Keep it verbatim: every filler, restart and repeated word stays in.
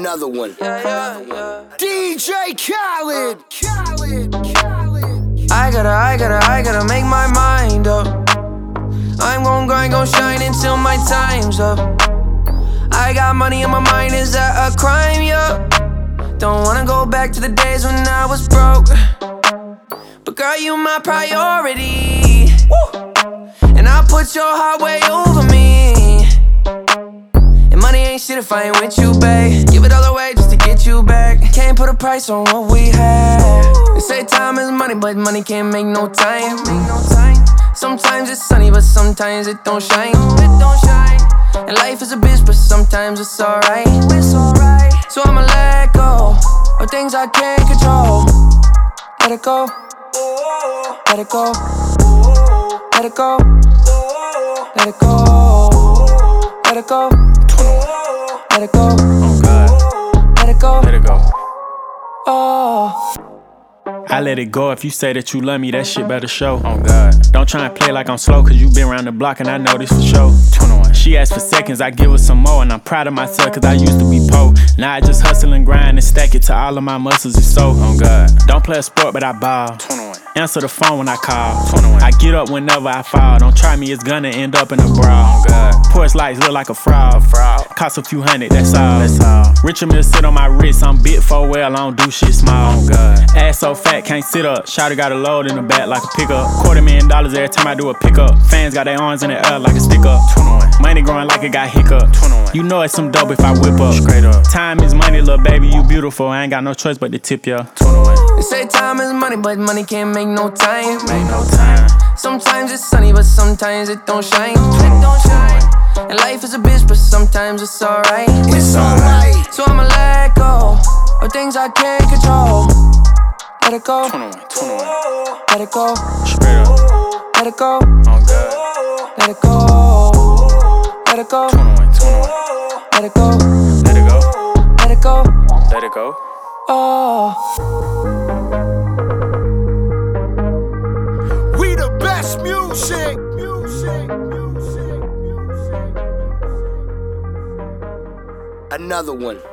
Another one. Yeah, yeah, yeah. D J Khaled. Khaled. Khaled. I gotta, I gotta, I gotta make my mind up. I'm gon' grind, gon' shine until my time's up. I got money on my mind, is that a crime? Yeah. Don't wanna go back to the days when I was broke. But girl, you my priority. Woo. And I put your heart way over me. And money ain't shit if I ain't with you, babe. Give it all away just to get you back. Can't put a price on what we had. They say time is money, but money can't make no time. Sometimes it's sunny, but sometimes it don't shine. It don't shine. And life is a bitch, but sometimes it's alright. It's alright. So I'ma let go of things I can't control. Let it go. Let it go. Let it go. Let it go. Let it go. Let it go. Oh God. Let it go. Let it go. Oh. I let it go. If you say that you love me, that shit better show. Oh God. Don't try and play like I'm slow, cause you been around the block and I know this for sure. twenty-one. She asked for seconds, I give her some more. And I'm proud of myself cause I used to be po. Now I just hustle and grind and stack it till all of my muscles is so. Oh God. Don't play a sport but I ball. twenty-one. Answer the phone when I call. twenty-one. I get up whenever I fall. Don't try me, it's gonna end up in a brawl. Oh God. Porch lights look like a fraud. A fraud. Cost a few hundred, that's all. That's all. Richard Mille sit on my wrist, I'm bit for well, I don't do shit small. Oh God. Ass so fat, can't sit up. Shawty got a load in the back like a pickup. Quarter million dollars every time I do a pickup. Fans got their arms in the air like a stick up. twenty-one. Money growing like it got hiccup. twenty-one. You know it's some dope if I whip up. Straight up. Time is money, little baby, you beautiful. I ain't got no choice but to tip ya. twenty-one. They say time is money, but money can't make no time. Make no time. Sometimes it's sunny, but sometimes it don't shine. It don't shine. And life is a bitch, but sometimes it's alright. It's alright. So I'ma let go of things I can't control. Let it go. twenty-one. twenty-one. Let it go. Straight up. Let it go. Oh God. Let it go. Let it go. twenty-one. twenty-one. Let it go. Let it go. Let it go. Let it go. Oh. We the best music. Music. Music. Music. Another one.